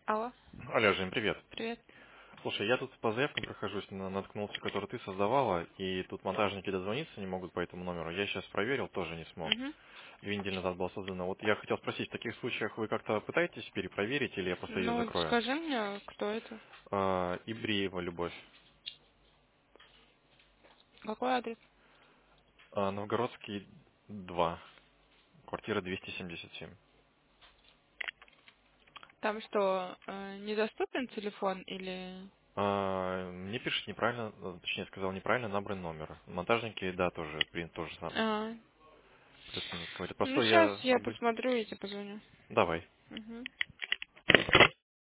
Алло, Алло, Жень, привет. привет. Слушай, я тут по заявкам прохожусь, наткнулся, который ты создавала, и тут монтажники дозвониться не могут по этому номеру. Я сейчас проверил, тоже не смог. Мгм. 2 недели назад было создано. Вот я хотел спросить, в таких случаях вы как-то пытаетесь перепроверить, или я просто ее Ну, вот закрою? скажи мне, кто это? Ибриева Любовь. Какой адрес? Новгородский 2, квартира 277. Там что, недоступен телефон или... Мне пишет неправильно, точнее сказал неправильно набранный номер. Монтажники, да, тоже принят то же самое. А, Представник какой-то. ну, Просто сейчас я я посмотрю и тебе позвоню. Давай. Мгм.